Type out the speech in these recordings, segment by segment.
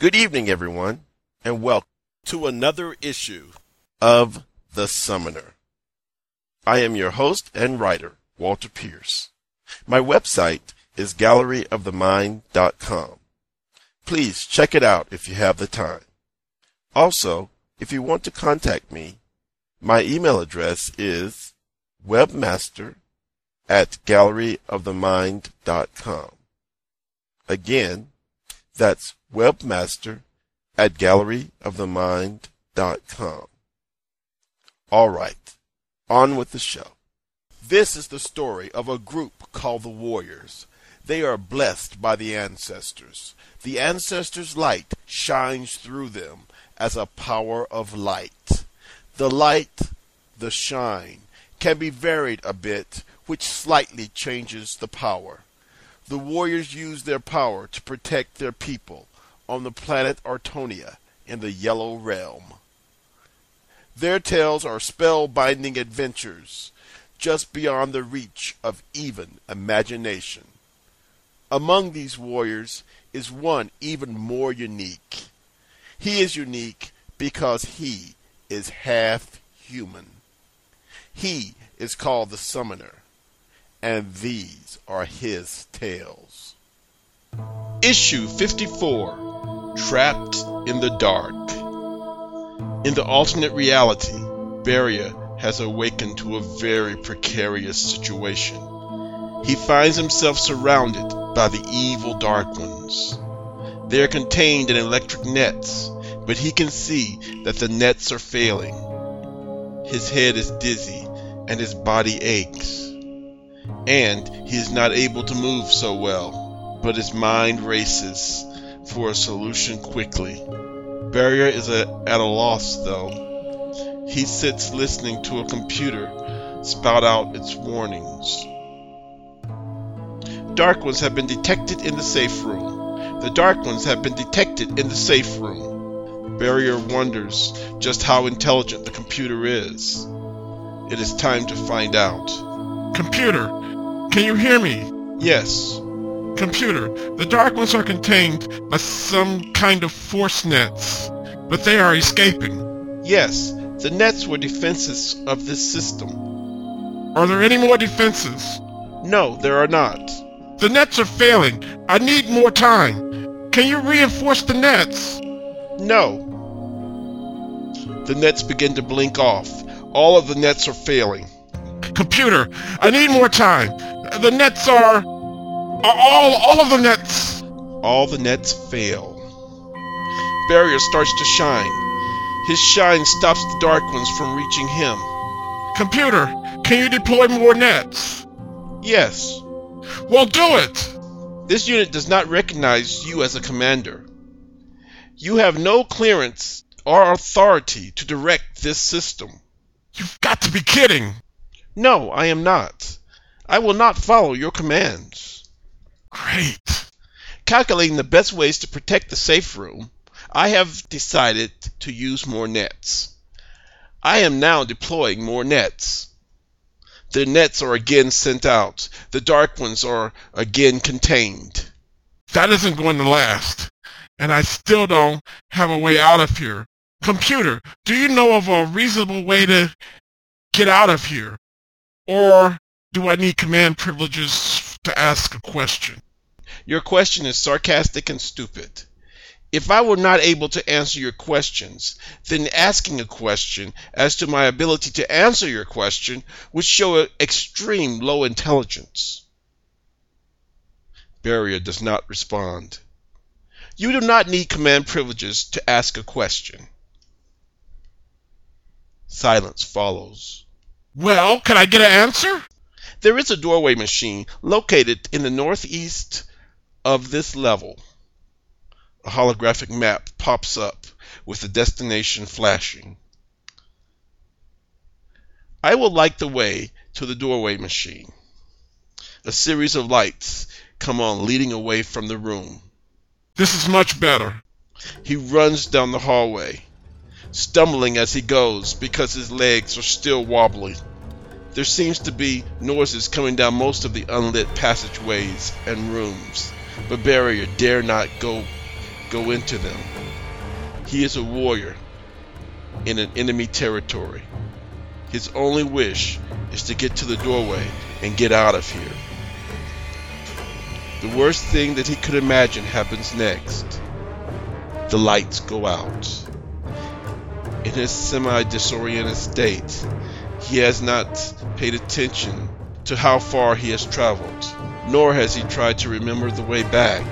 Good evening, everyone, and welcome to another issue of The Summoner. I am your host and writer, Walter Pierce. My website is galleryofthemind.com. Please check it out if you have the time. Also, if you want to contact me, my email address is webmaster@galleryofthemind.com. Again, that's webmaster@galleryofthemind.com. All right, on with the show. This is the story of a group called the Warriors. They are blessed by the ancestors. The ancestors' light shines through them as a power of light. The light, the shine, can be varied a bit, which slightly changes the power. The warriors use their power to protect their people on the planet Artonia in the Yellow Realm. Their tales are spellbinding adventures just beyond the reach of even imagination. Among these warriors is one even more unique. He is unique because he is half human. He is called the Summoner, and these are his tales. Issue 54, Trapped in the Dark. In the alternate reality, Beria has awakened to a very precarious situation. He finds himself surrounded by the evil Dark Ones. They are contained in electric nets, but he can see that the nets are failing. His head is dizzy and his body aches. And he is not able to move so well, but his mind races for a solution quickly. Beria is at a loss, though. He sits listening to a computer spout out its warnings. Dark Ones have been detected in the safe room. The Dark Ones have been detected in the safe room. Beria wonders just how intelligent the computer is. It is time to find out. Computer, can you hear me? Yes. Computer, the Dark Ones are contained by some kind of force nets, but they are escaping. Yes, the nets were defenses of this system. Are there any more defenses? No, there are not. The nets are failing. I need more time. Can you reinforce the nets? No. The nets begin to blink off. All of the nets are failing. Computer, I need more time. The nets are all of the nets. All the nets fail. Beria starts to shine. His shine stops the Dark Ones from reaching him. Computer, can you deploy more nets? Yes. Well, do it. This unit does not recognize you as a commander. You have no clearance or authority to direct this system. You've got to be kidding. No, I am not. I will not follow your commands. Great. Calculating the best ways to protect the safe room, I have decided to use more nets. I am now deploying more nets. The nets are again sent out. The Dark Ones are again contained. That isn't going to last. And I still don't have a way out of here. Computer, do you know of a reasonable way to get out of here? Or do I need command privileges to ask a question? Your question is sarcastic and stupid. If I were not able to answer your questions, then asking a question as to my ability to answer your question would show extreme low intelligence. Beria does not respond. You do not need command privileges to ask a question. Silence follows. Well, can I get an answer? There is a doorway machine located in the northeast of this level. A holographic map pops up with the destination flashing. I will light the way to the doorway machine. A series of lights come on, leading away from the room. This is much better. He runs down the hallway, stumbling as he goes because his legs are still wobbly. There seems to be noises coming down most of the unlit passageways and rooms, but Beria dare not go go into them. He is a warrior in an enemy territory. His only wish is to get to the doorway and get out of here. The worst thing that he could imagine happens next. The lights go out. In his semi-disoriented state, he has not paid attention to how far he has traveled, nor has he tried to remember the way back.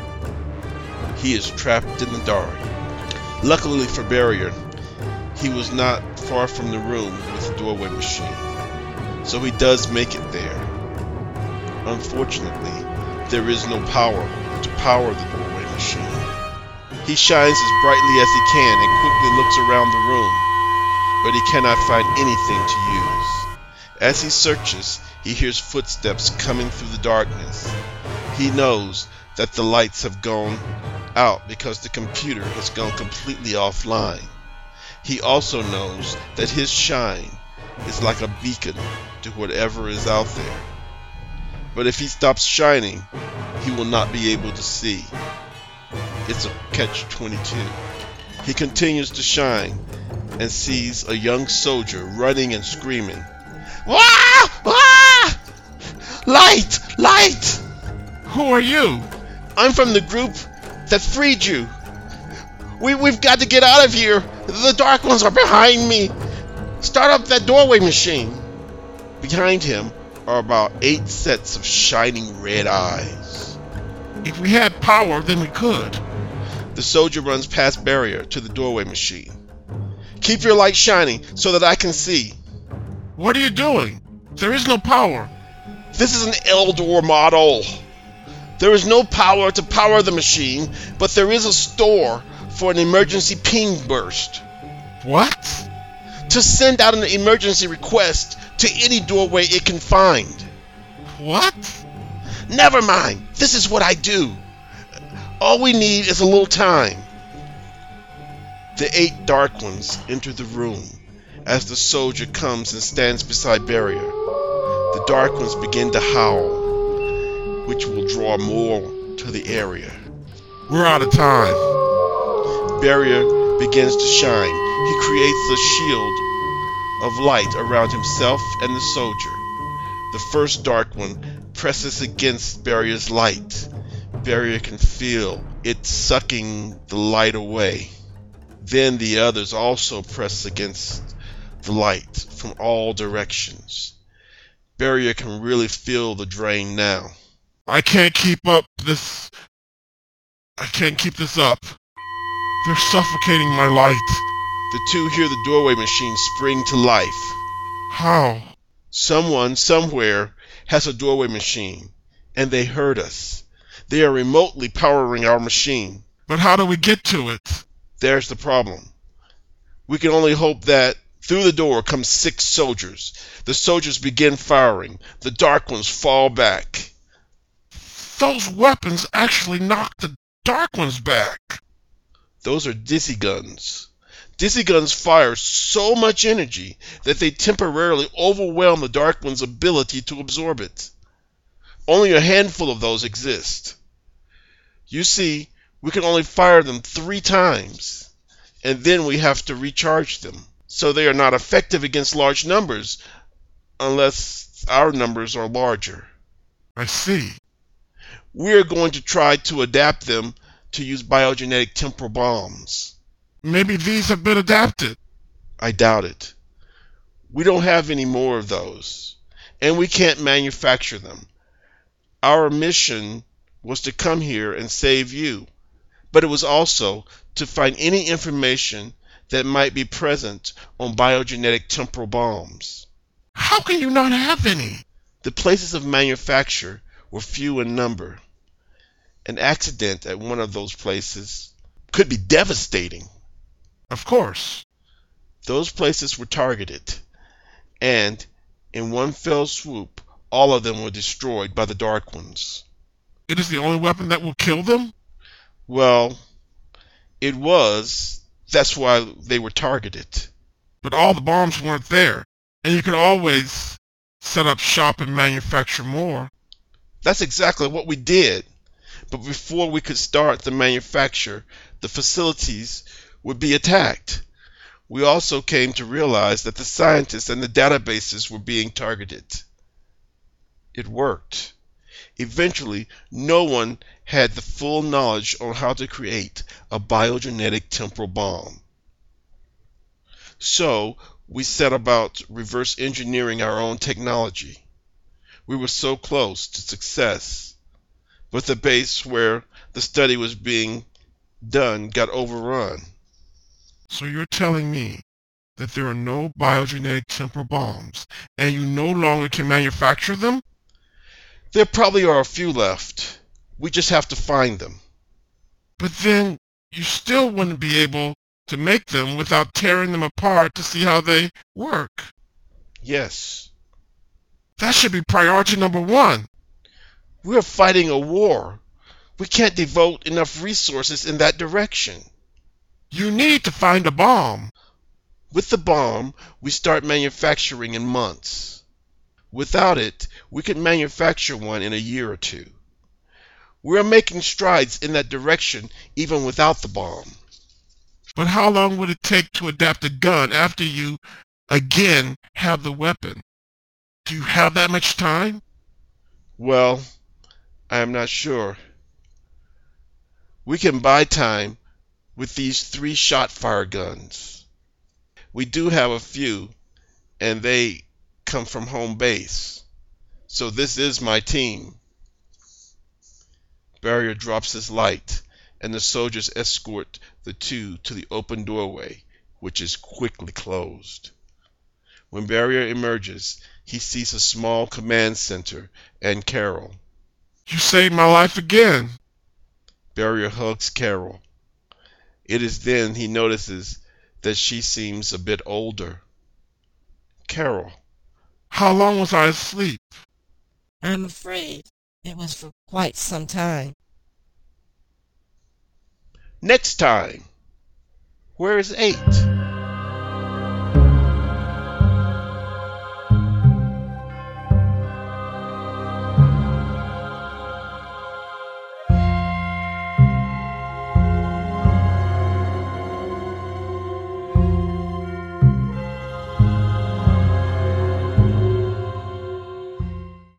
He is trapped in the dark. Luckily for Barrier, he was not far from the room with the doorway machine, so he does make it there. Unfortunately, there is no power to power the doorway machine. He shines as brightly as he can and quickly looks around the room, but he cannot find anything to use. As he searches, he hears footsteps coming through the darkness. He knows that the lights have gone out because the computer has gone completely offline. He also knows that his shine is like a beacon to whatever is out there. But if he stops shining, he will not be able to see. It's a catch-22. He continues to shine and sees a young soldier running and screaming, "Wah! Wah! Light! Light!" Who are you? "I'm from the group that freed you. We've got to get out of here. The Dark Ones are behind me. Start up that doorway machine." Behind him are about 8 sets of shining red eyes. If we had power, then we could. The soldier runs past Barrier to the doorway machine. "Keep your light shining so that I can see." What are you doing? There is no power. "This is an Eldor model. There is no power to power the machine, but there is a store for an emergency ping burst. What? To send out an emergency request to any doorway it can find." What? "Never mind. This is what I do. All we need is a little time." The 8 Dark Ones enter the room as the soldier comes and stands beside Barrier. The Dark Ones begin to howl, which will draw more to the area. We're out of time. Barrier begins to shine. He creates a shield of light around himself and the soldier. The first Dark One presses against Barrier's light. Barrier can feel it sucking the light away. Then the others also press against the light from all directions. Barrier can really feel the drain now. I can't keep this up. They're suffocating my light. The two hear the doorway machine spring to life. How? Someone, somewhere, has a doorway machine, and they heard us. They are remotely powering our machine. But how do we get to it? There's the problem. We can only hope that through the door come 6 soldiers. The soldiers begin firing. The Dark Ones fall back. Those weapons actually knock the Dark Ones back. Those are dizzy guns. Dizzy guns fire so much energy that they temporarily overwhelm the Dark One's ability to absorb it. Only a handful of those exist. You see, we can only fire them 3 times, and then we have to recharge them. So they are not effective against large numbers, unless our numbers are larger. I see. We're going to try to adapt them to use biogenetic temporal bombs. Maybe these have been adapted. I doubt it. We don't have any more of those, and we can't manufacture them. Our mission was to come here and save you, but it was also to find any information that might be present on biogenetic temporal bombs. How can you not have any? The places of manufacture were few in number. An accident at one of those places could be devastating. Of course. Those places were targeted, and in one fell swoop, all of them were destroyed by the Dark Ones. It is the only weapon that will kill them? Well, it was. That's why they were targeted. But all the bombs weren't there, and you could always set up shop and manufacture more. That's exactly what we did. But before we could start the manufacture, the facilities would be attacked. We also came to realize that the scientists and the databases were being targeted. It worked. Eventually, no one had the full knowledge on how to create a biogenetic temporal bomb. So, we set about reverse engineering our own technology. We were so close to success, but the base where the study was being done got overrun. So you're telling me that there are no biogenetic temporal bombs, and you no longer can manufacture them? There probably are a few left. We just have to find them. But then you still wouldn't be able to make them without tearing them apart to see how they work. Yes. That should be priority number one. We're fighting a war. We can't devote enough resources in that direction. You need to find a bomb. With the bomb, we start manufacturing in months. Without it, we could manufacture one in a year or two. We're making strides in that direction even without the bomb. But how long would it take to adapt a gun after you, again, have the weapon? Do you have that much time? Well, I am not sure. We can buy time with these 3 shot-fire guns. We do have a few, and they come from home base. So this is my team. Barrier drops his light, and the soldiers escort the two to the open doorway, which is quickly closed. When Barrier emerges, he sees a small command center and Carol. You saved my life again. Barrier hugs Carol. It is then he notices that she seems a bit older. Carol. How long was I asleep? I'm afraid it was for quite some time. Next time, where is 8?